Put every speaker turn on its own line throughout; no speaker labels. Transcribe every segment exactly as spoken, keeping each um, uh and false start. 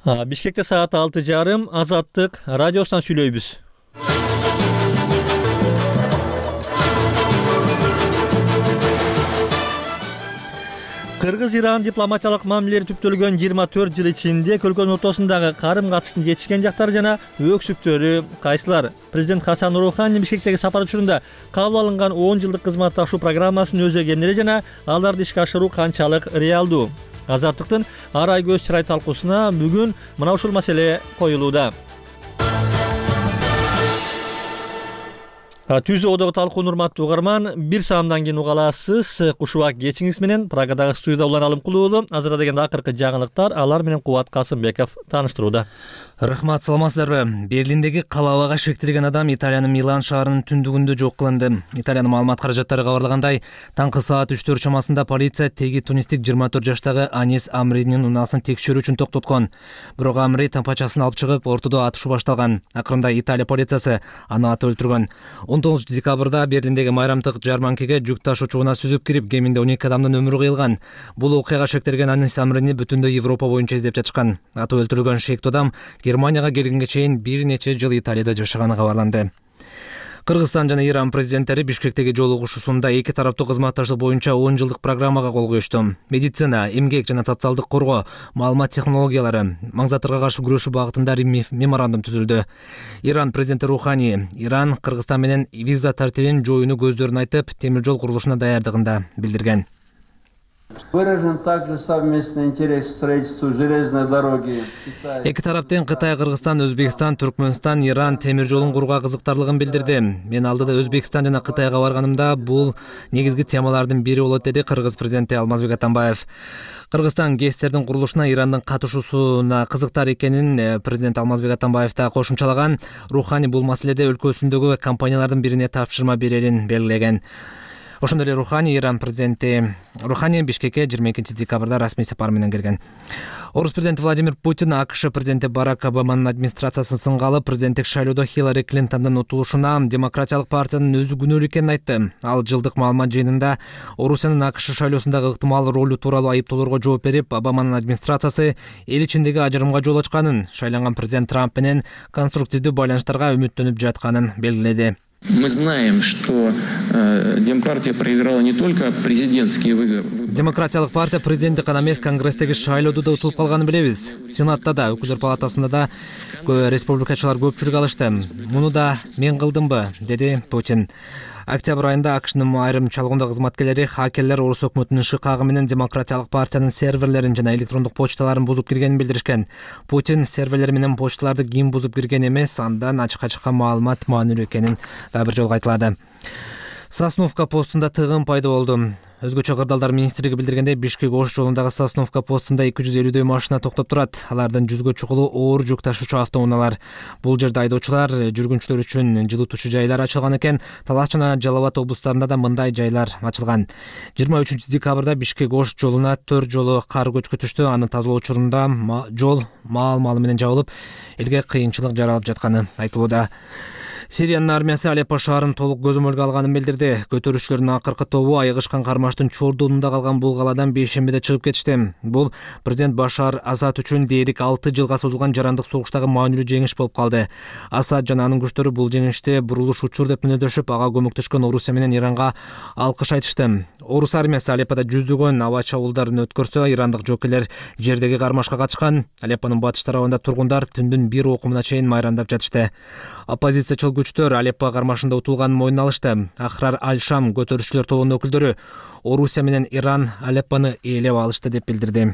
Бишкекте саат алты жарым Азаттык радиосунан сүйлөйбүз. Кыргыз-Иран дипломатиялык мамилелери түптөлгөн жыйырма төрт жыл ичинде өлкөнүн ортосундагы карым катыштын жетишкен жактары жана өксүктөрү кайсылар? Президент Хасан Рухани Бишкектеги сапар учурунда кабыл алынган он жылдык кызматташуу программасынын өзү эмнелер жана аларды ишке ашыруу канчалык реалдуу? Азаттыктын ар ай көз чырай талкуусуна бүгүн мына ушул маселе коюлууда. Түзү одого талкуун урматтуу угарман, бир саамдан кийин уга аласыз. Куш убак кечиңиз менен Прагадагы студияда Улан Алымкулуулу. Азырда дегенде акыркы жаңылыктар, алар менен Кубат Касымбеков тааныштырууда.
Рахмат, саламатсыздарбы? Берлиндеги калабага шектелген адам Италиянын Милан шаарынын түндүгүндө жок кылынды. Италиянын маалымат каражаттары кабарлагандай, таңкы саат үч төрт чамасында полиция теги тунистик жыйырма төрт жаштагы Анис Амринин унаасын текшерүү үчүн токтоткон. Бирок Амри тампачасын алып чыгып, ортодо атышуу башталган. Акырында Италия полициясы аны атып өлтүргөн. он тогузунчу декабрда Берлиндеги майрамдык жарманкеге жүк ташуучу унаа сүзүп кирип, кеминде он эки адамдын өмүрү кыйылган. Бул окуяга шектелген Анис Амрини бүтүндөй Европа боюнча издеп жатышкан. Атып өлтүрүлгөн шектүү адам Германияга келгенге чейин бир нече жыл Италияда жашаганы кабарланды. Кыргызстан жана Иран президенттери Бишкектеги жолугушуусунда эки тараптуу кызматташтык боюнча он жылдык программага кол коюшту. Медицина, эмгек жана социалдык коргоо, маалымат технологиялары, маңзаттарга каршы күрөшүү багытында меморандум түзүлдү. Иран президенти Рухани Иран Кыргызстан менен виза тартибин жоюуну көздөрүн айтып, темир жол курулушуна даярдыгында билдирген.
Выражен также совместный интерес к строительству железной дороги.
Эки тараптын Кытай, Кыргызстан, Өзбекстан, Түркмөнстан, Иран темир жолун курууга кызыктарлыгын билдирди. Мен алдыда Өзбекстан жана Кытайга барганымда бул негизги темалардын бири болот, деди Кыргыз президенти Алмазбек Атамбаев. Кыргызстан ГЭСтердин курулушуна Ирандын катышуусуна кызыктар экенин президент Алмазбек Атамбаев да кошумчалаган. Рухани бул маселеде өлкөсүндөгү компаниялардын бирине тапшырма берерин белгилеген. Ошондой эле Рухани Иран президенти Рухани Бишкекке жыйырма экинчи декабрда расмий сапар менен келген. Орус президенти Владимир Путин АКШ президенти Барак Обаманын администрациясын сынга алып, президенттик шайлоодо Хиллари Клинтондун утулушуна Демократиялык партиянын өзү күнөөлүү экенин айтты. Ал жылдык маалымат жыйынында Орусиянын АКШ шайлоосундагы ыктымал ролу тууралуу айыптоолорго жооп берип, Обаманын администрациясы эл ичиндеги ажырымга жол ачканын, шайланган президент Трамп менен конструктивдүү байланыштарга үмүттөнүп жатканын белгиледи.
Мы знаем, что э, Демпартия проиграла не только президентские выборы.
Демократиялык партия президенттик гана эмес, Конгресстеги шайлоодо да утулуп калганын билебиз. Сенатта да, өкүлдөр палатасында да республикачылар көпчүлүк алышты. Муну да мен кылдымбы, деди Путин. Октябрь айында АКШнын айрым чалгындоо кызматкерлери хакерлер Орус өкмөтүнүн шыкагы менен Демократиялык партиянын серверлерин жана электрондук почталарын бузуп киргенин билдиришкен. Путин серверлер менен почталарды ким бузуп кирген эмес, андан ачык-ачыкка маалымат маанилүү экенин да бир жолу айтылады. Сосновка постунда тыгын пайда болду. Өзгөчө кырдаалдар министрлиги билдиргендей, Бишкек Ош жолундагы Сосновка постунда эки жүз элүүдөй машина токтоп турат. Алардын жүзгө чукулу оор жүк ташуучу автоунаалар. Бул жерде айдоочулар, жүргүнчүлөр үчүн жылытуучу жайлар ачылган экен. Талас жана Жалал Абад облустарында да мындай жайлар ачылган. жыйырма үчүнчү декабрда Бишкек Ош жолуна төрт жолу кар көчкү түштү. Аны тазалоо учурунда жол маал-маалы менен жабылып, элге кыйынчылык жаралып жатканы айтылууда. Сириянын армиясы Алеппо шаарын толук көзөмөлгө алганын билдирди. Көтөрүүчүлөрдүн акыркы тобу айыгышкан кармаштын чордуунда калган бул калаадан бейшембиде чыгып кетишти. Бул президент Башар Асад үчүн дээрлик алты жылга созулган жарандык согуштагы маанилүү жеңиш болуп калды. Асад жана анын күчтөрү бул жеңишти бурулуш учур деп мүнөдөшүп, ага көмөктөшкөн Орусия менен Иранга алкыш айтышты. Орус армиясы Алеппода жүздөгөн аба чабуулдарын өткөрсө, ирандык жокерлер жердеги кармашка качкан. Алеппонун батыш тарабында тургундар түндүн бир окумуна чейин майрандап жатышты. Оппозициячыл күчтөр Алеппо кармашында утулганын мойнуна алышты. Ахрар Аль-Шам көтөрүүчүлөр тобунун өкүлдөрү Орусия менен Иран Алеппоны ээлеп алышты деп билдирди.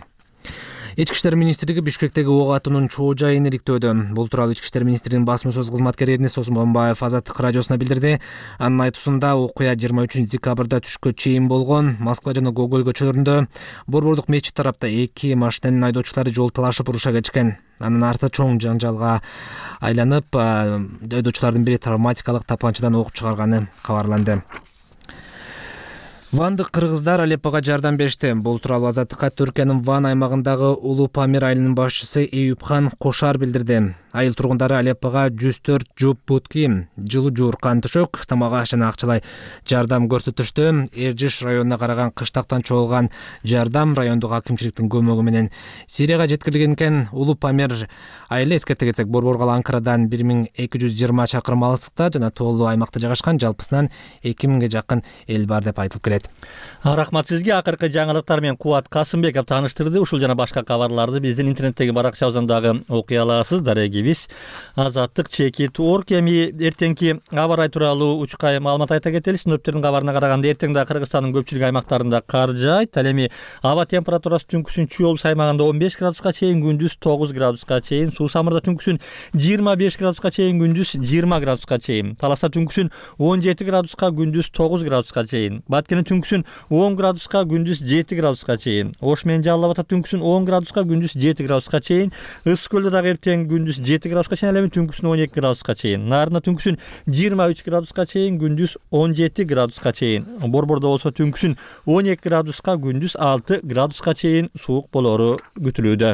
Ички иштер министрлиги Бишкектеги ок атуунун чоо жайын иликтөөдө. Бул тууралуу Ички иштер министринин басма сөз кызматкери Эрнис Осмонбаев Азаттык радиосуна билдирди. Анын айтуусунда окуя жыйырма үчүнчү декабрда түшкө чейин болгон. Москва жана Гоголь көчөлөрүндө Борбордук мечит тарапта эки машинанын айдоочулары жол талашып уруша кетишкен. Анын арты чоң жаңжалга айланып, айдоочулардын бири травматикалык тапанчадан ок чыгарганы кабарланды. Вандык кыргыздар Алеппого жардам беришти. Бул тууралуу Азаттыкка Түркиянын Ван аймагындагы Улуу Памир айылынын башчысы Эюпхан Кошар билдирди. Айыл тургундары Алеппого жүз төрт жуп бут кийим, жылуу жууркан төшөк, тамак аш жана акчалай жардам көрсөтүштү. Эржиш районуна караган кыштактан чогулган жардам райондук акимчиликтин көмөгү менен Сирияга жеткирилген экен. Улуу Памир айылы эскерте кетсек Борборгал Анкарадан бир миң эки жүз жыйырма чакырым алыстыкта жана тоолуу аймакта жайгашкан, жалпысынан эки миңге жакын эл бар деп айтылып келет.
Рахмат сизге. Акыркы жаңылыктар менен Кубат Касымбеков тааныштырды. Ушул жана башка кабарларды биздин интернеттеги баракчабыздан окуй аласыз. Дарегибиз Азаттык чекит орг. Эми эртеңки аба ырайы тууралуу учкай маалымат айта кетели. Синоптиктердин кабарына караганда эртең да Кыргызстандын көпчүлүк аймактарында кар жаайт. Ал эми аба температурасы түнкүсүн Чүй облусу аймагында он беш градуска чейин, күндүз тогуз градуска чейин, Суу Самырда түнкүсүн жыйырма беш градуска чейин, күндүз жыйырма градуска чейин, Таласта түнкүсүн он жети градуска, күндүз тогуз градуска чейин, Баткенде түнкүсүн он градуска, күндүз жети градуска чейин, Ош менен Жалал Абадта түнкүсүн он градуска, күндүз жети градуска чейин, Ысык көлдө дагы эртең күндүз жети градуска чейин, ал эми түнкүсүн он эки градуска чейин, Нарында түнкүсүн жыйырма үч градуска чейин, күндүз он жети градуска чейин, Борбордо болсо түнкүсүн он эки градуска, күндүз алты градуска чейин суук болору күтүлүүдө.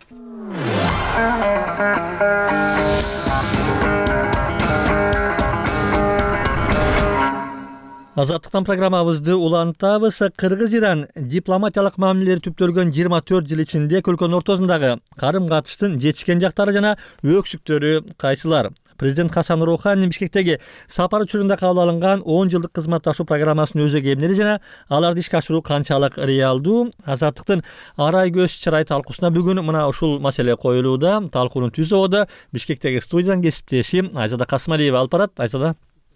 Азаттыктан программабызды улантабыз. Кыргыз-Иран дипломатиялык мамилелер түптөлгөн жыйырма төрт жыл ичинде өлкөнүн ортосундагы карым-катыштын жетишкен жактары жана өксүктөрү кайсылар? Президент Хасан Роухани Бишкектеги сапар учурунда кабыл алынган он жылдык кызматташуу программасынын өзөгү эмнеди жана аларды ишке ашыруу канчалык реалдуу? Азаттыктын арай көз чырай талкуусуна бүгүн мына ушул маселе коюлууда. Талкуунун түз ободу Бишкектеги студиядан кесиптешим Айзада Касымалиева алып барат. Айзада.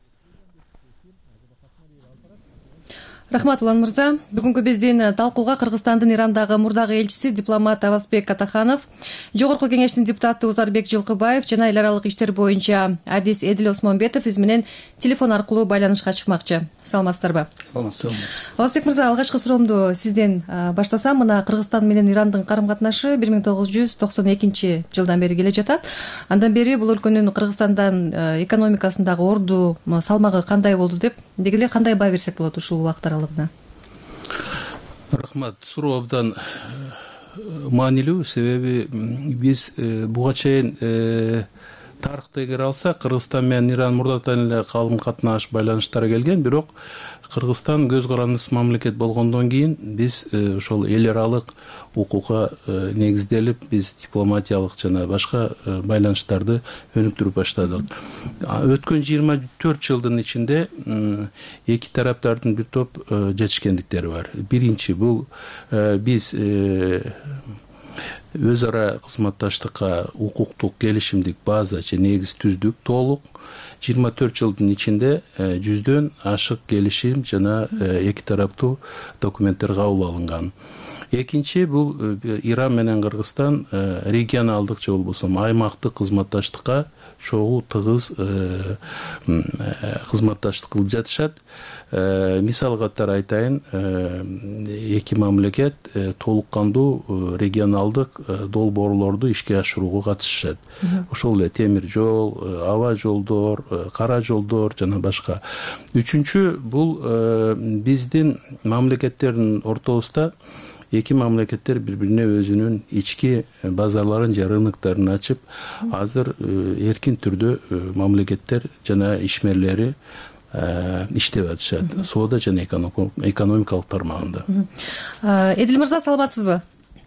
Рахмат, Улан мырза. Бүгүнкү биздин талкууга Кыргызстандын Ирандагы мурдагы элчиси дипломат Авазбек Атаханов, Жогорку кеңештин депутаты Узарбек Жылкыбаев жана эл аралык иштер боюнча адис Эдил Осмонбетов биз менен телефон аркылуу байланышка чыкмакчы. Саламатсыздарбы?
Саламатсыз.
Авазбек мырза, алгачкы суроомду сизден баштасам. Мына Кыргызстан менен Ирандын карым-катнашы бир миң тогуз жүз токсон экинчи жылдан бери келе жатат. Андан бери бул өлкөнүн Кыргызстандан экономикасындагы орду, салмагы кандай болду деп, деги эле кандай баа берсек болот ушул убакыт аралыгында?
Рахмат, суроо абдан маанилүү, себеби биз буга чейин тарыхты эгер алсак, Кыргызстан менен Иран мурдатан эле калым катнаш байланыштары келген, бирок Кыргызстан көз карандысыз мамлекет болгондон кийин биз ошол эл аралык укукка негизделип, биз дипломатиялык жана башка байланыштарды өнүктүрүп баштадык. Өткөн жыйырма төрт жылдын ичинде эки тараптардын бир топ жетишкендиктери бар. Биринчи, бул биз өз ара кызматташтыкка укуктук келишимдик база же негиз түздүк, толук. жыйырма төрт жылдын ичинде жүздөн ашык келишим жана эки тараптуу документтер кабыл алынган. Экинчи, бул Иран менен Кыргызстан регионалдык же болбосо аймактык кызматташтыкка чогуу тыгыз кызматташтык кылып жатышат. Мисал катары айтайын, эки мамлекет толук кандуу регионалдык долбоорлорду ишке ашырууга катышышат. Ошол эле темир жол, аба жолдор, кара жолдор жана башка. Үчүнчү, бул биздин мамлекеттердин ортосунда эки мамлекеттер бири-бирине өзүнүн ички базарларын же рыноктарын ачып, азыр эркин түрдө мамлекеттер жана ишмерлери иштеп атышат. Соода жана экономикалык тармагында.
Эдил мырза, саламатсызбы?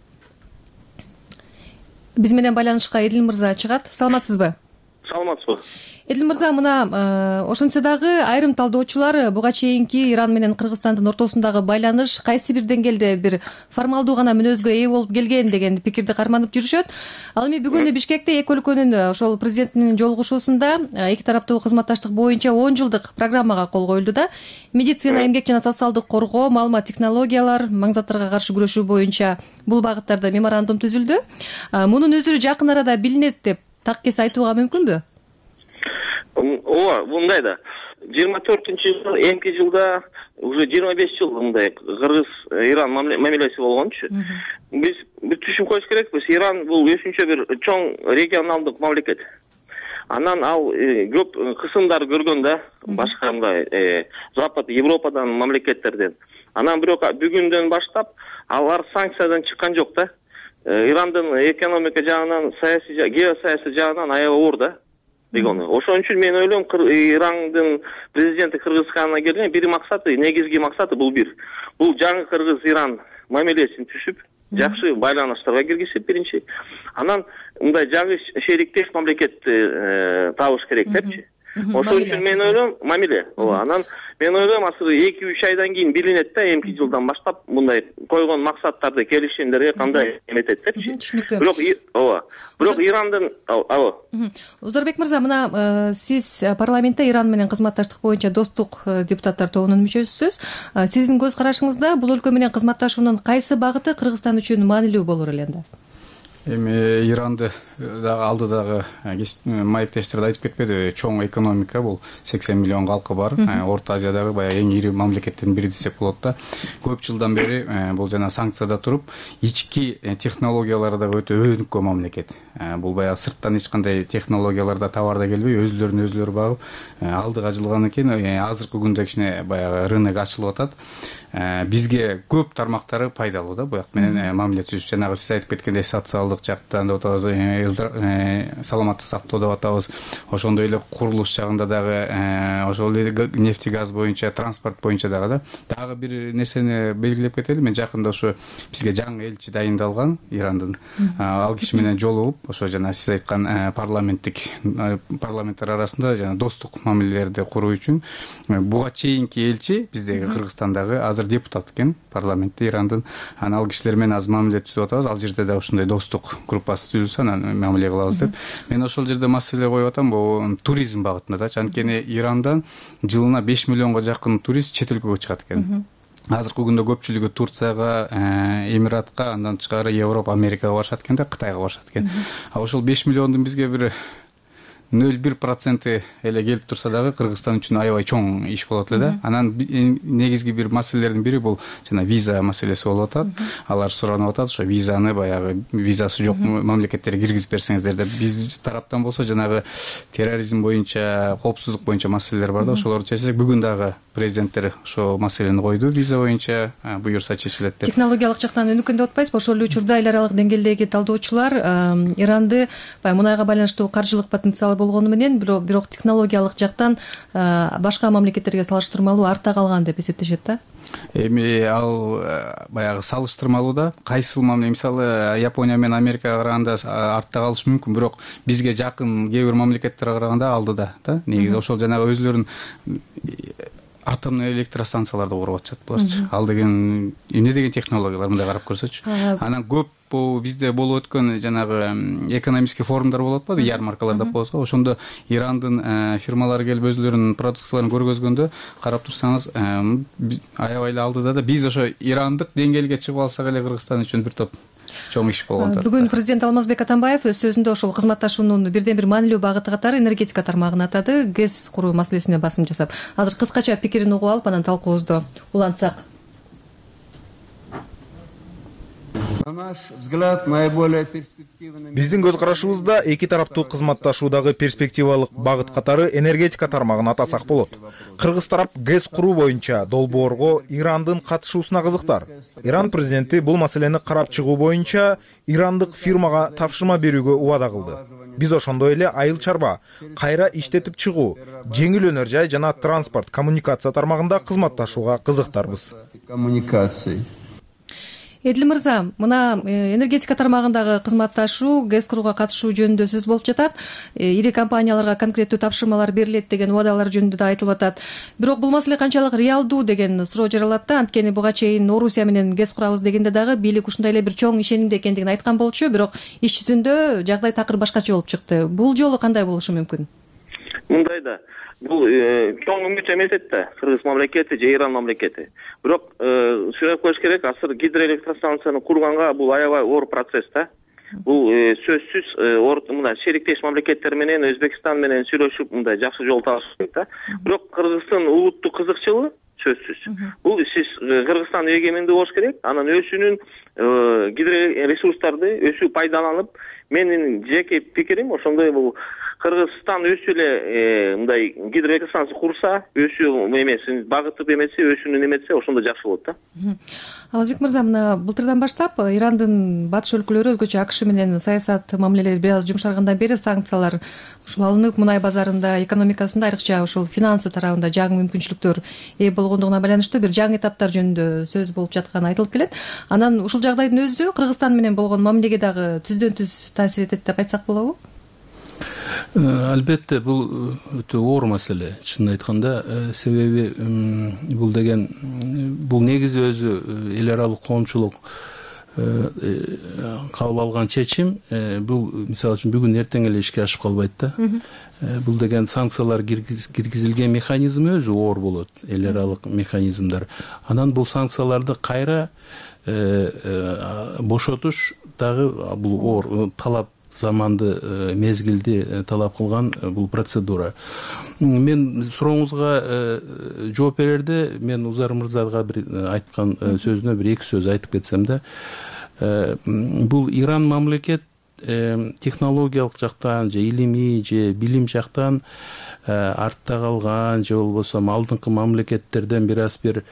Биз менен байланышка Эдил мырза чыгат. Саламатсызбы?
Саламатсызбы?
Эдил мырза, мына ошентсе дагы айрым талдоочулар буга чейинки Иран менен Кыргызстандын ортосундагы байланыш кайсы бир деңгээлде бир формалдуу гана мүнөзгө ээ болуп келген деген пикирди карманып жүрүшөт. Ал эми бүгүн Бишкекте эки өлкөнүн ошол президентинин жолугушуусунда эки тараптуу кызматташтык боюнча он жылдык программага кол коюлду да. Медицина, эмгек жана социалдык коргоо, маалымат технологиялар, маңзаттарга каршы күрөшүү боюнча бул багыттарда меморандум түзүлдү. Мунун өзүрү жакын арада билинет деп так кес айтууга мүмкүнбү?
Ооба, мындай да. жыйырма төртүнчү жыл, эмки жылда уже жыйырма беш жыл мындай Кыргыз-Иран мамилеси болгончу. Биз бир түшүм коюш керекпиз. Иран бул өзүнчө бир чоң регионалдык мамлекет. Анан ал көп кысымдар көргөн да, башка мындай Запад, Европадан, мамлекеттерден. Анан бирок бүгүндөн баштап алар санкциядан чыккан жок да. Ирандын экономика жагынан, саясий, геосаясий жагынан аябай оор да. Ошон үчүн мен ойлойм, Ирандын президенти Кыргызстанга келген бир максаты, негизги максаты бул бир. Бул жаңы Кыргыз-Иран мамилесин түшүп, жакшы байланыштарга киргизип биринчи. Анан мындай жаңы шериктеш мамлекетти табыш керек депчи. Ошон үчүн мен ойлойм, мамиле. Ооба, анан мен ойлойм, азыр эки үч айдан кийин билинет да, эмки жылдан баштап мындай койгон максаттарды, келишимдерге кандай эметет депчи. Бирок ооба. Бирок Ирандын ооба.
Узарбек мырза, мына сиз парламентте Иран менен кызматташтык боюнча достук депутаттар тобунун мүчөсүсүз. Сиздин көз карашыңызда бул өлкө менен кызматташуунун кайсы багыты Кыргызстан үчүн маанилүү болор эле анда?
Эми Иранды дагы алдыдагы маектештер да айтып кетпеди, чоң экономика, бул сексен миллион калкы бар. Орто Азиядагы баягы эң ири мамлекеттердин бири десек болот да. Көп жылдан бери бул жана санкцияда туруп, ички технологияларда өтө өнүккөн мамлекет. Бул баягы сырттан эч кандай технологияларда, товарда келбей, өзлөрүн өзлөрү багып, алдыга жылгандан кийин азыркы күндө кичине баягы рынок ачылып атат. Бизге көп тармактары пайдалуу да, буяк менен мамиле түзүш. Жанагы сиз айтып кеткендей социалдык жактан деп атабыз, саламаттык сактоо деп атабыз. Ошондой эле курулуш жагында дагы, ошол эле нефти газ боюнча, транспорт боюнча дагы да. Дагы бир нерсени белгилеп кетели. Мен жакында ошо бизге жаңы элчи дайындалган Ирандын. Ал киши менен жолугуп, ошо жана сиз айткан парламенттик парламенттер арасында жана достук мамилелерди куруу үчүн буга чейинки элчи биздеги Кыргызстандагы азыр депутат экен парламентте Ирандын. Анан ал кишилер менен азыр мамиле түзүп атабыз. Ал жерде да ушундай достук группасы түзүлсө, анан мамиле кылабыз деп. Мен ошол жерде маселе коюп атам, бул туризм багытында да. Анткени Ирандан жылына беш миллионго жакын турист чет өлкөгө чыгат экен. Азыркы күндө көпчүлүгү Турцияга, Эмиратка, андан тышкары Европа, Америкага барышат экен да, Кытайга барышат экен. А ошол беш миллиондун бизге бир нөл бир проценти эле келип турса дагы Кыргызстан үчүн аябай чоң иш болот эле да. Анан негизги бир маселелердин бири бул жана виза маселеси болуп атат. Алар суранып атат, ошо визаны баягы визасы жок мамлекеттерге киргизип берсеңиздер деп. Биз тараптан болсо жанагы терроризм боюнча, коопсуздук боюнча маселелер бар да, ошолорду чечсек, бүгүн дагы президенттер ошо маселени койду, виза боюнча буюрса чечилет деп.
Технологиялык жактан өнүккөн деп атпайсызбы? Ошол эле учурда эл аралык деңгээлдеги талдоочулар Иранды мунайга байланыштуу каржылык потенциалы болгону менен, бирок технологиялык жактан башка мамлекеттерге салыштырмалуу артта калган деп эсептешет да.
Эми ал баягы салыштырмалуу да. Кайсыл мамиле, мисалы Япония менен Америкага караганда артта калышы мүмкүн, бирок бизге жакын кээ бир мамлекеттерге караганда алдыда да. Негизи ошол жанагы өзлөрүнүн атомный электростанцияларды куруп атышат буларчы. Ал деген эмне деген технологиялар, мындай карап көрсөчү. Анан көп бизде болуп өткөн жанагы экономический форумдар болот атпайбы, ярмаркалар деп коебуз. Ошондо Ирандын фирмалары келип өзлөрүнүн продукцияларын көргөзгөндө карап турсаңыз, аябай эле алдыда да. Биз ошо ирандык деңгээлге чыгып алсак эле Кыргызстан үчүн бир топ чоң иш болгондор.
Бүгүн президент Алмазбек Атамбаев өз сөзүндө ошол кызматташуунун бирден бир маанилүү багыты катары энергетика тармагын атады, ГЭС куруу маселесине басым жасап. Азыр кыскача пикирин угуп алып, анан талкуубузду улантсак.
Биздин көз карашыбызда эки тараптуу кызматташуудагы перспективалык багыт катары энергетика тармагын атасак болот. Кыргыз тарап ГЭС куруу боюнча долбоорго Ирандын катышуусуна кызыктар. Иран президенти бул маселени карап чыгуу боюнча ирандык фирмага тапшырма берүүгө убада кылды. Биз ошондой эле айыл чарба, кайра иштетип чыгуу, жеңил өнөр жай жана транспорт, коммуникация тармагында кызматташууга кызыктарбыз.
Эдил мырза, мына энергетика тармагындагы кызматташуу, ГЭС курууга катышуу жөнүндө сөз болуп жатат. Ири компанияларга конкреттүү тапшырмалар берилет деген убадалар жөнүндө да айтылып атат. Бирок бул маселе канчалык реалдуу деген суроо жаралат да. Анткени буга чейин Орусия менен ГЭС курабыз дегенде дагы бийлик ушундай эле бир чоң ишенимде экендигин айткан болчу, бирок иш жүзүндө жагдай такыр башкача болуп чыкты. Бул жолу кандай болушу мүмкүн?
Мындай да. Бул чоң үмүт эмес да, Кыргыз мамлекети же Иран мамлекети. Бирок сүрөп коюш керек, азыр гидроэлектростанцияны курганга бул аябай оор процесс да. Бул сөзсүз мына шериктеш мамлекеттер менен, Өзбекстан менен сүйлөшүп мындай жакшы жол табыш керек да. Бирок Кыргыздын улуттук кызыкчылыгы сөзсүз. Бул сиз Кыргызстан эгемендүү болуш керек, анан өзүнүн гидроресурстарды өзү пайдаланып, менин жеке пикирим ошондой, бул Кыргызстан өсү эле мындай гидроэлектростанция курса, өсүү эмесин багытып эмесе, өсүүнү эметсе, ошондо жакшы болот да.
Авазбек мырза, мына былтырдан баштап Ирандын батыш өлкөлөрү, өзгөчө АКШ менен саясат мамилелери бир аз жумшаргандан бери санкциялар ушул алынып, мунай базарында, экономикасында, айрыкча ушул финансы тарабында жаңы мүмкүнчүлүктөр ээ болгондугуна байланыштуу бир жаңы этаптар жөнүндө сөз болуп жатканы айтылып келет. Анан ушул жагдайдын өзү Кыргызстан менен болгон мамилеге дагы түздөн түз таасир этет деп айтсак болобу?
Албетте, бул өтө оор маселе, чынын айтканда, себеби бул деген бул негизи өзү эл аралык коомчулук кабыл алган чечим. Бул мисалы үчүн бүгүн эртең эле ишке ашып калбайт да. Бул деген санкциялар киргизилген механизм өзү оор болот, эл аралык механизмдар. Анан бул санкцияларды кайра бошотуш дагы бул оор талап, заманды, мезгилди талап кылган бул процедура. Мен сурооңузга жооп берерде мен Узар мырзага бир айткан сөзүнө бир эки сөз айтып кетсем да, бул Иран мамлекет технологиялык жактан же илимий же билим жактан артта калган, же болбосо алдыңкы мамлекеттерден бир аз бир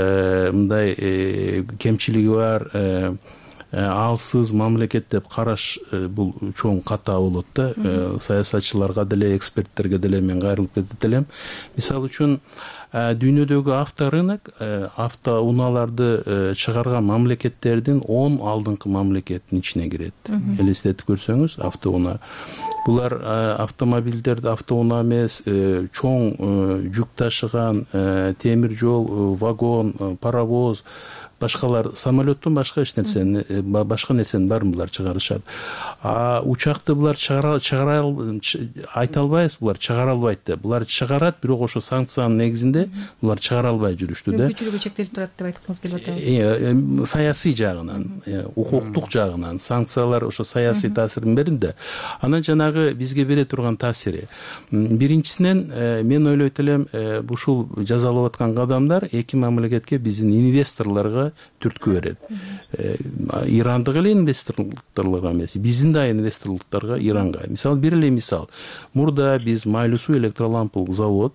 мындай кемчилиги бар, алсыз мамлекет деп караш бул чоң ката болот да. Саясатчыларга деле, эксперттерге деле мен кайрылып кетет элем. Мисалы үчүн дүйнөдөгү авторынок, автоунааларды чыгарган мамлекеттердин он алдыңкы мамлекеттин ичине кирет. Элестетип көрсөңүз, автоунаа. Булар автомобилдерди автоунаа эмес, чоң жүк ташыган, темир жол, вагон, паровоз, башкалар, самолеттон башка эч нерсени, башка нерсенин баарын булар чыгарышат. А учакты булар чыгара чыгара айта албайбыз, булар чыгара албайт да. Булар чыгарат, бирок ошо санкциянын негизинде булар чыгара албай жүрүштү да.
Мүмкүнчүлүгү чектелип турат деп айткыңыз келип атабы?
Саясий жагынан, укуктук жагынан санкциялар ошо саясий таасирин берди. Анан жанагы бизге бере турган таасири. Биринчисинен мен ойлойт элем, ушул жазалап аткан кадамдар эки мамлекетке, биздин инвесторлорго түрткү берет. Ирандык эле инвесторлорго эмес, биздин да инвесторлуктарга Иранга. Мисалы, бир эле мисал. Мурда биз Майлуу суу электролампылык завод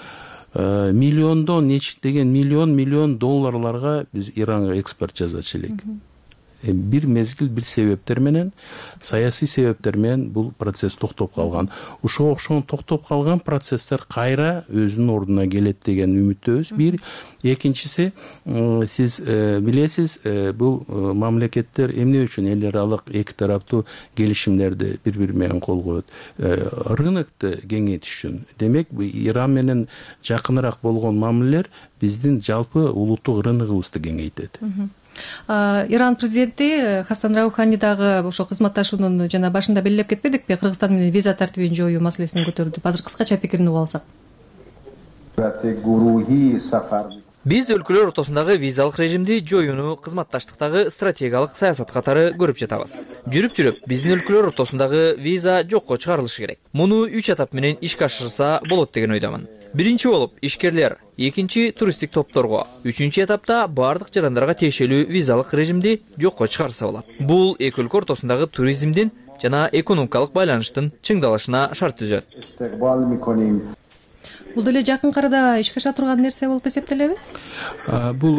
миллиондон нечиктеген миллион миллион долларларга биз Иранга экспорт жазачу элек. Бир мезгил, бир себептер менен, саясий себептер менен бул процесс токтоп калган. Ошо окшон токтоп калган процесстер кайра өзүнүн ордуна келет деген үмүттөбүз. Бир, экинчиси, сиз билесиз, бул мамлекеттер эмне үчүн эл аралык эки тараптуу келишимдерди бири-бири менен кол коет? Рынокты кеңейтиш үчүн. Демек, Иран менен жакыныраак болгон мамилелер биздин жалпы улуттук рыногубузду кеңейтет.
Иран президенти Хасан Раухани дагы ошол кызматташуунун жана башында белгилеп кетпедикпи, Кыргызстан менен виза тартибин жоюу маселесин көтөрдү. Азыр кыскача пикирин угуп алсак.
Биз өлкөлөр ортосундагы визалык режимди жоюуну кызматташтыктагы стратегиялык саясат катары көрүп жатабыз. Жүрүп-жүрүп биздин өлкөлөр ортосундагы виза жокко чыгарылышы керек. Муну үч этап менен ишке ашырса болот деген ойдомун. Биринчи болуп ишкерлер, экинчи туристтик топторго, үчүнчү этапта бардык жарандарга тиешелүү визалык режимди жокко чыгарса болот. Бул эки өлкө ортосундагы туризмдин жана экономикалык байланыштын чыңдалышына шарт түзөт.
Бул деле жакын арада ишке аша турган нерсе болуп эсептелеби?
Бул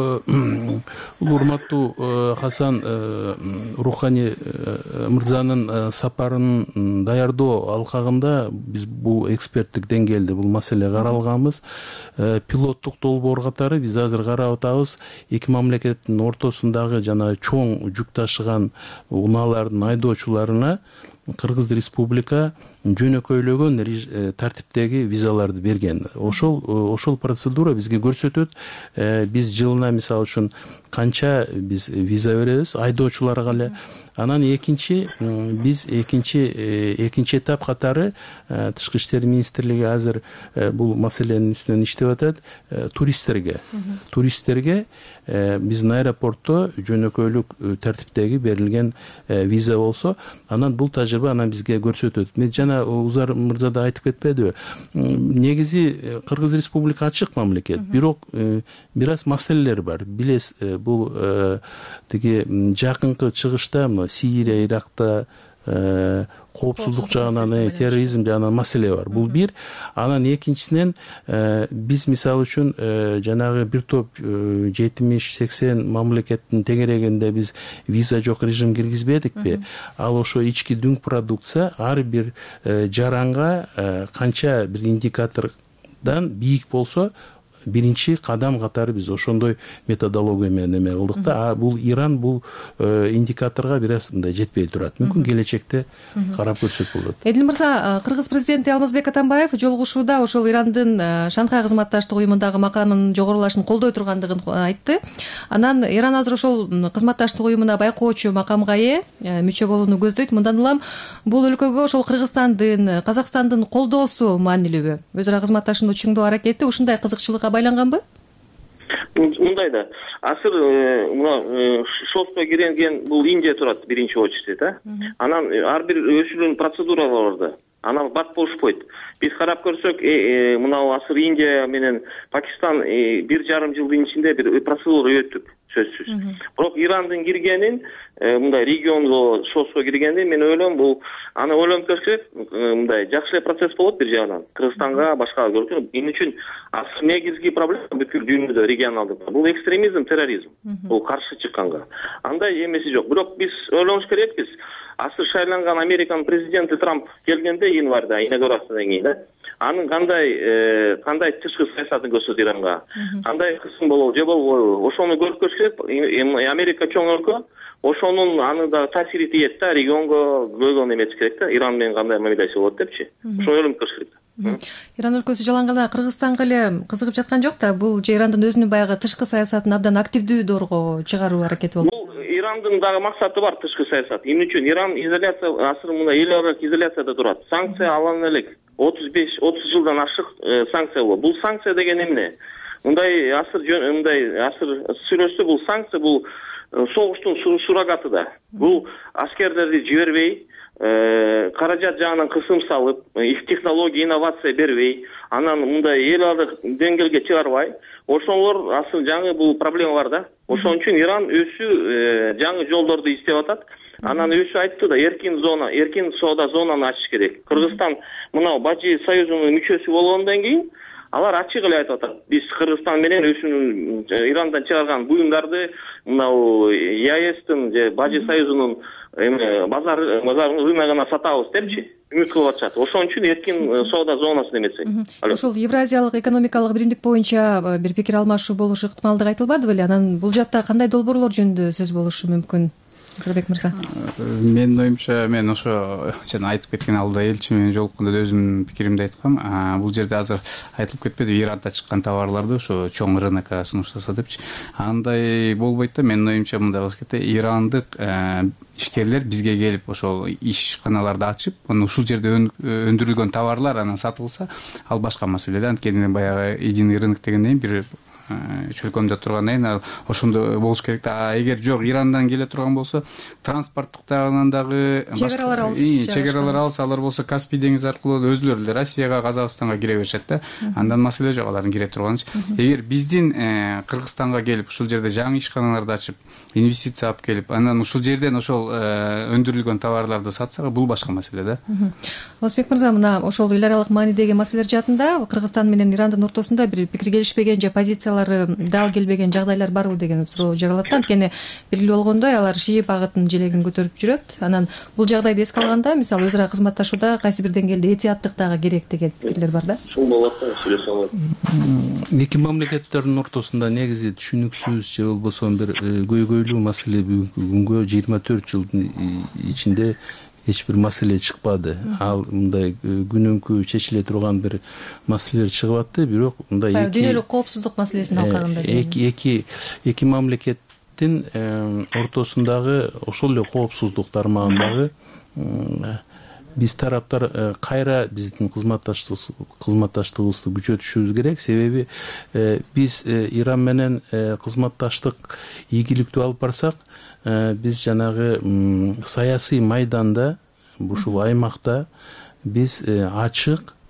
урматтуу Хасан Рухани мырзанын сапарын даярдоо алкагында биз бул эксперттик деңгээлде бул маселе каралганбыз. Пилоттук долбоор катары биз азыр карап атабыз. Эки мамлекеттин ортосундагы жана чоң жүк ташыган унаалардын айдоочуларына Кыргыз Республика жөнөкөйлөгөн тартиптеги визаларды берген. Ошол ошол процедура бизге көрсөтөт. Биз жылына мисалы үчүн канча биз виза беребиз айдоочуларга эле. Анан экинчи биз экинчи экинчи этап катары Тышкы иштер министрлиги азыр бул маселенин үстүнөн иштеп атат. Туристтерге, туристтерге биздин аэропортто жөнөкөйлүк тартиптеги берилген виза болсо, анан бул тажрыйба анан бизге көрсөтөт. Мен жана Узар мырза да айтып кетпедиби? Негизи Кыргыз Республика ачык мамлекет, бирок бир аз маселелер бар. Билес, бул тиги жакынкы чыгышта, Сирия, Иракта коопсуздук жагынан терроризм жагынан маселе бар. Бул бир. Анан экинчисинен биз мисалы үчүн жанагы бир топ жетимиш сексен мамлекеттин тегерегинде биз виза жок режим киргизбедикпи? Ал ошо ички дүң продукция ар бир жаранга канча бир индикатордан бийик болсо биринчи кадам катары биз ошондой методология менен эме кылдык да. А бул Иран бул индикаторго бир аз мындай жетпей турат. Мүмкүн келечекте карап көрсөк болот.
Эдил мырза, Кыргыз президенти Алмазбек Атамбаев жолугушууда ошол Ирандын Шанхай кызматташтык уюмундагы макамын жогорулашын колдой тургандыгын айтты. Анан Иран азыр ошол кызматташтык уюмуна байкоочу макамга ээ мүчө болууну көздөйт. Мындан улам бул өлкөгө ошол Кыргызстандын, Казакстандын колдоосу маанилүүбү? Өз ара кызматташууну чыңдоо аракети ушундай кызыкчылыкка байланганбы?
Мындай да. Азыр мына шоско кирген бул Индия турат биринчи очередь, да. Анан ар бир өсүрүүнүн процедуралары бар да. Анан бат болушпойт. Биз карап көрсөк, мына азыр Индия менен Пакистан бир жарым жылдын ичинде бир процедура өттүк, сөзсүз. Бирок Ирандын киргенин, мындай регионго шоско киргенди мен ойлойм, бул аны ойлонуп көрсөк, мындай жакшы процесс болот бир жагынан. Кыргызстанга, башка көрсөк, эмне үчүн азыр негизги проблема бүткүл дүйнөдө регионалдык. Бул экстремизм, терроризм. Бул каршы чыкканга. Андай эмеси жок. Бирок биз ойлонуш керекпиз. Азыр шайланган Американын президенти Трамп келгенде январда инаугурациядан кийин, да. Анын кандай кандай тышкы саясатын көрсөтөт Иранга, кандай кысым болобу же болбойбу, ошону көрүп көрүш керек. Америка чоң өлкө, ошонун аны да таасири тиет да, регионго көйгөн эмес керек да, Иран менен кандай мамилеси болот депчи. Ошону ойлонуп көрүш керек.
Иран өлкөсү жалаңгала Кыргызстанга эле кызыгып жаткан жок да, бул же Ирандын өзүнүн баягы тышкы саясатын абдан активдүү дорго чыгаруу аракети болот.
Бул Ирандын дагы максаты бар, тышкы саясат. Эмне үчүн Иран изоляция, асыр мына эл аралык изоляцияда турат. Санкция алган элек отуз беш отуз жылдан ашык санкция болот. Бул санкция деген эмне? Мындай асыр мындай асыр сүйлөшсө, бул санкция бул согуштун сурагаты да. Бул аскерлерди жибербей, каражат жагынан кысым салып, технология, инновация бербей, анан мындай эл аралык деңгээлге чыгарбай, ошолор асыл жаңы бул проблема бар да. Ошон үчүн Иран өзү жаңы жолдорду издеп атат. Анан өзү айтты да, эркин зона, эркин соода зонаны ачыш керек. Кыргызстан мына Бажи союзунун мүчөсү болгондон кийин алар ачык эле айтып атат. Биз Кыргызстан менен өзүнүн Ирандан чыгарган буюмдарды мына ЕАЭСтин же Бажи союзунун эме базар базар рыногуна сатабыз депчи үмүт кылып атышат. Ошон үчүн эркин соода зонасы немесе.
Ошол Евразиялык экономикалык биримдик боюнча бир пикир алмашуу болушу ыктымалдыгы айтылбады беле? Анан бул жакта кандай долбоорлор жөнүндө сөз болушу мүмкүн? Кырбек мырза.
Менин оюмча, мен ошо жана айтып кеткен алдыда элчи менен жолукканда да өзүмдүн пикиримди айткам. Бул жерде азыр айтылып кетпеди, Иранда чыккан товарларды ошо чоң рынокко сунуштаса депчи. Андай болбойт да, менин оюмча мындай болуш керек. Ирандык ишкерлер бизге келип ошол ишканаларды ачып, анан ушул жерде өндүрүлгөн товарлар анан сатылса, ал башка маселе да. Анткени баягы единый рынок дегенден бир чөлкөмдө тургандан кийин ошондо болуш керек да. А эгер жок, Ирандан келе турган болсо, транспорттук жагынан дагы
чегералар алыс,
чегералар алыс, алар болсо Каспий деңизи аркылуу өзүлөрү эле Россияга, Казакстанга кире беришет да. Андан маселе жок, алардын кире турганычы. Эгер биздин Кыргызстанга келип, ушул жерде жаңы ишканаларды ачып, инвестиция алып келип, анан ушул жерден ошол өндүрүлгөн товарларды сатсак, бул башка маселе да.
Озбек мырза, мына ошол эл аралык маанидеги маселелер жаатында Кыргызстан менен Ирандын ортосунда бир пикир келишпеген же позиция дал келбеген жагдайлар барбы деген суроо жаралат. Анткени белгилүү болгондой, алар шии багытын желегин көтөрүп жүрөт. Анан бул жагдайды эске алганда, мисалы өз ара кызматташууда кайсы бир деңгээлде этияттык дагы керек деген пикирлер бар да.
Ушул болот да, сүйлөшө алат.
Эки мамлекеттердин ортосунда негизи түшүнүксүз же болбосо бир көйгөйлүү маселе бүгүнкү күнгө жыйырма төрт жылдын ичинде эч бир маселе чыкпады. Ал мындай күнүмкү чечиле турган бир маселелер чыгып атты, бирок мындай эки
дүйнөлүк коопсуздук маселесин алкагында
эки эки эки мамлекеттин ортосундагы ошол эле коопсуздук тармагындагы биз тараптар кайра биздин кызматташтыгыбызды күчөтүшүбүз керек. Себеби биз Иран менен кызматташтык ийгиликтүү алып барсак, биз жанагы саясий майданда, ушул аймакта биз ачык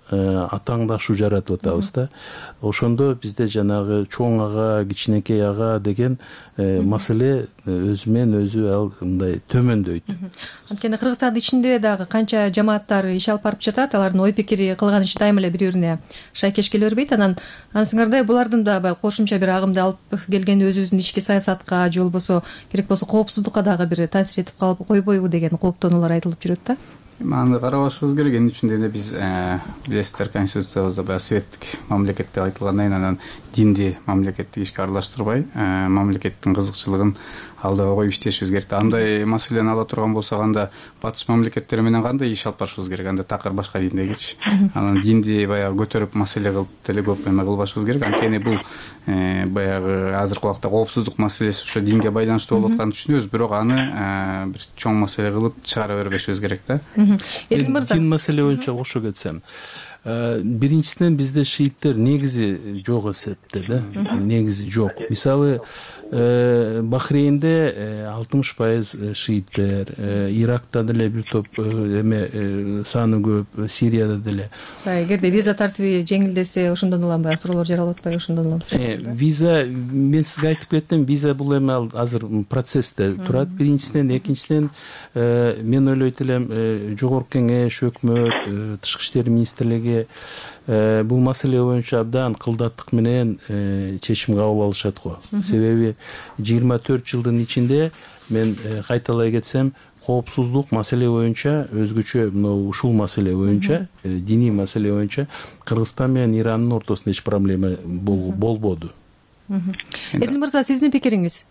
атаңдашуу жаратып атабыз да. Ошондо бизде жанагы чоң ага, кичинекей ага деген маселе өзүмен өзү ал мындай төмөндөйт.
Анткени Кыргызстандын ичинде дагы канча жамааттар иш алып барып жатат, алардын ой пикири, кылган иши дайыма эле бири-бирине шайкеш келе бербейт. Анан анысыңардай булардын да баягы кошумча бир агымды алып келген өзүбүздүн ички саясатка же болбосо керек болсо коопсуздукка дагы бир таасир этип калып койбойбу деген кооптонуулар айтылып жүрөт да.
Аны карабашыбыз керек. Эмне үчүн дегенде биз билесиздер, конституциябызда баягы светтик мамлекет деп айтылгандан кийин анан динди мамлекеттик ишке аралаштырбай, мамлекеттин кызыкчылыгын алдыга коюп иштешибиз керек. Андай маселени ала турган болсок, анда батыш мамлекеттери менен кандай иш алып барышыбыз керек? Анда такыр башка диндегичи. Анан динди баягы көтөрүп маселе кылып деле көп эме кылбашыбыз керек. Анткени бул баягы азыркы убакта коопсуздук маселеси ошо динге байланыштуу болуп атканын түшүнөбүз, бирок аны бир чоң маселе кылып чыгара бербешибиз керек да.
Эдил мырза,
дин маселе боюнча кошо кетсем, биринчиден бизде шииттер негизи жок эсепте да, негизи жок. Мисалы Бахрейнде алтымыш пайыз шииттер, Иракта деле бир топ эме саны көп, Сирияда деле.
Эгерде виза тартиби жеңилдесе, ошондон улам баягы суроолор жаралып атпайбы, ошондон улам.
Виза, мен сизге айтып кеттим, виза бул эме азыр процессте турат. Биринчисинен, экинчисинен мен ойлойт элем, жогорку кеңеш, өкмөт, тышкы иштер министрлиги бул маселе боюнча абдан кылдаттык менен чечим кабыл алышат го. Себеби жыйырма төрт жылдын ичинде мен кайталай кетсем, коопсуздук маселе боюнча өзгөчө мына ушул маселе боюнча, диний маселе боюнча Кыргызстан менен Ирандын ортосунда эч проблема болбоду.
Эдил мырза, сиздин пикириңиз?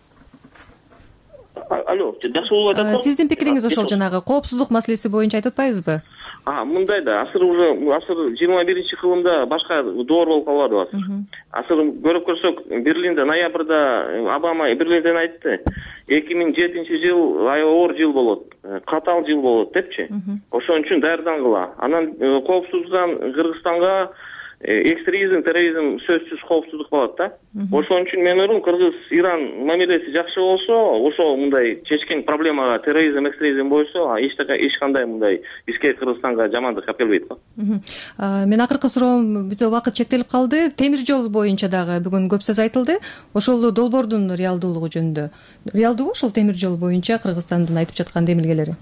Алло, жакшы болуп атат.
Сиздин пикириңиз ошол жанагы коопсуздук маселеси боюнча айтып атпайбызбы?
А, мындай да, асыр уже асыр жыйырма биринчи кылымда башка доор болуп калбады асыр. Асыр көрүп көрсөк, Берлинде ноябрда Обама Берлинден айтты, эки миң жетинчи жыл аябай оор жыл болот, катаал жыл болот депчи. Ошон үчүн даярдангыла. Анан коопсуздуктан Кыргызстанга экстремизм, терроризм сөзсүз коопсуздук болот да. Ошон үчүн мен ойлойм, Кыргыз-Иран мамилеси жакшы болсо, ошо мындай чечкен проблемага терроризм, экстремизм бойсо, эч кандай мындай бизге Кыргызстанга жамандык алып го.
Мен акыркы суроом, бизде убакыт чектелип калды. Темир жол боюнча дагы бүгүн көп сөз айтылды. Ошол долбоордун реалдуулугу жөнүндө. Реалдуубу ошол темир жол боюнча Кыргызстандын айтып жаткан демилгелери?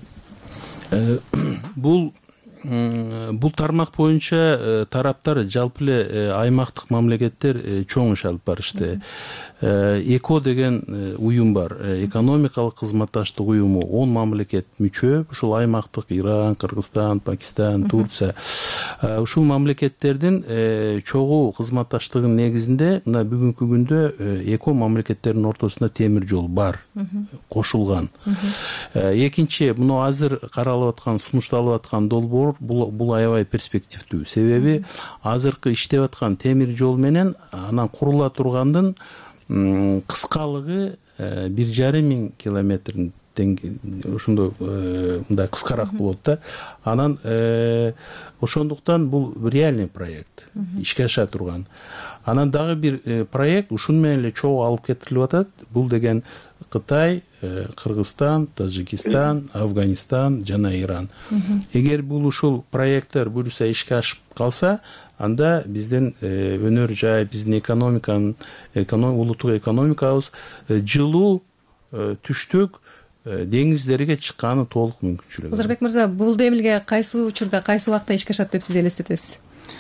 Бул Бул тармак боюнча тараптар жалпы эле аймактык мамлекеттер чоң иш алып барышты. ЭКО деген уюм бар, экономикалык кызматташтык уюму, он мамлекет мүчө, ушул аймактык Иран, Кыргызстан, Пакистан, Турция. Ушул мамлекеттердин чогуу кызматташтыгынын негизинде мына бүгүнкү күндө ЭКО мамлекеттердин ортосунда темир жол бар, кошулган. Экинчи, муну азыр каралып аткан, сунушталып аткан долбоор бул аябай перспективдүү. Себеби азыркы иштеп аткан темир жол менен анан курула тургандын кыскалыгы бир жарым миң километр ошондой мындай кыскараак болот да. Анан ошондуктан бул реальный проект, ишке аша турган. Анан дагы бир проект ушун менен эле чогуу алып кетирилип атат. Бул деген Кытай, Кыргызстан, Тажикистан, Афганистан жана Иран. Эгер бул ушул проекттер буюрса ишке ашып калса, анда биздин өнөр жай, биздин экономиканын, улуттук экономикабыз жылуу, түштүк деңиздерге чыкканы толук мүмкүнчүлүгү.
Озурбек мырза, бул демилге кайсы учурда, кайсы убакта ишке ашат деп сиз элестетесиз?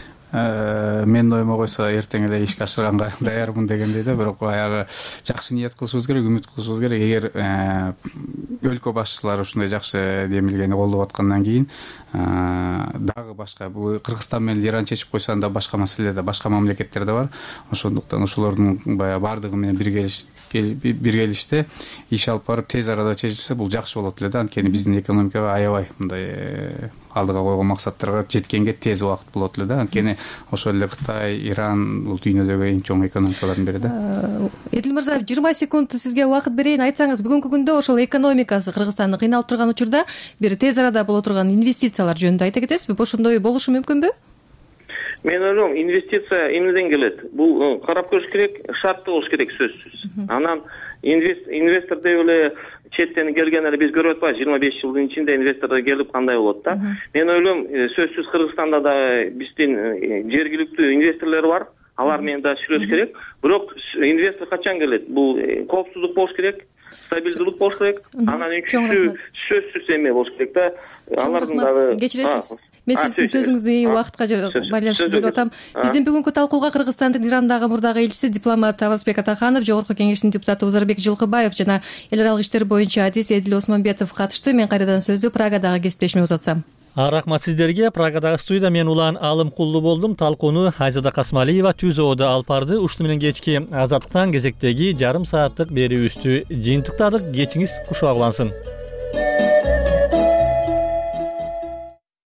Мен ойыма койсо эртең эле ишке ашырганга даярмын дегендей да, бирок аягы жакшы ниет кылышыбыз керек, үмүт кылышыбыз керек. Эгер өлкө башчылары ушундай жакшы демилгени колдоп аткандан кийин дагы башка, бул Кыргызстан менен Иран чечип койсо, анда башка маселелер да, башка мамлекеттер да бар. Ошондуктан ошолордун баягы бардыгы менен биргелиште иш алып барып тез арада чечилсе, бул жакшы болот эле да. Анткени биздин экономикага аябай мындай алдыга койгон максаттарга жеткенге тез убакыт болот эле да. Анткени ошол эле Кытай, Иран бул дүйнөдөгү эң чоң экономикалардын бири да.
Эдил мырза, жыйырма секунд сизге убакыт берейин. Айтсаңыз, бүгүнкү күндө ошол экономикасы Кыргызстандын кыйналып турган учурда бир тез арада боло турган инвестициялар жөнүндө айта кетесизби? Ошондой болушу мүмкүнбү?
Мен ойлойм, инвестиция эмнеден келет? Бул карап көрүш керек, шарттуу болуш керек сөзсүз. Анан инвестор деп эле четтен келген эле биз көрүп атпайбыз жыйырма беш жылдын ичинде инвесторлор келип кандай болот да. Мен ойлойм, сөзсүз Кыргызстанда да биздин жергиликтүү инвесторлор бар. Алар менен да сүйлөш керек. Бирок инвестор качан келет? Бул коопсуздук болуш керек, стабилдүүлүк болуш керек. Анан үчүнчү сөзсүз эме болуш керек да. Алардын дагы
кечиресиз. Мен сиздин сөзүңүздү убакытка байланыштырып бөлүп атам. Биздин бүгүнкү талкууга Кыргызстандын Ирандагы мурдагы элчиси дипломат Абазбек Атаханов, Жогорку Кеңештин депутаты Узарбек Жылкыбаев жана эл аралык иштер боюнча адис Эдил Осмонбетов катышты. Мен кайрадан сөздү Прагадагы кесиптешиме узатсам.
Рахмат сиздерге. Прагадагы студияда мен Улан Алымкулду болдум. Талкууну Айзада Касмалиева түзөөдө алып барды. Ушуну менен кечки Азаттыктан кезектеги жарым сааттык берүүбүздү жыйынтыктадык. Кечиңиз кушак улансын.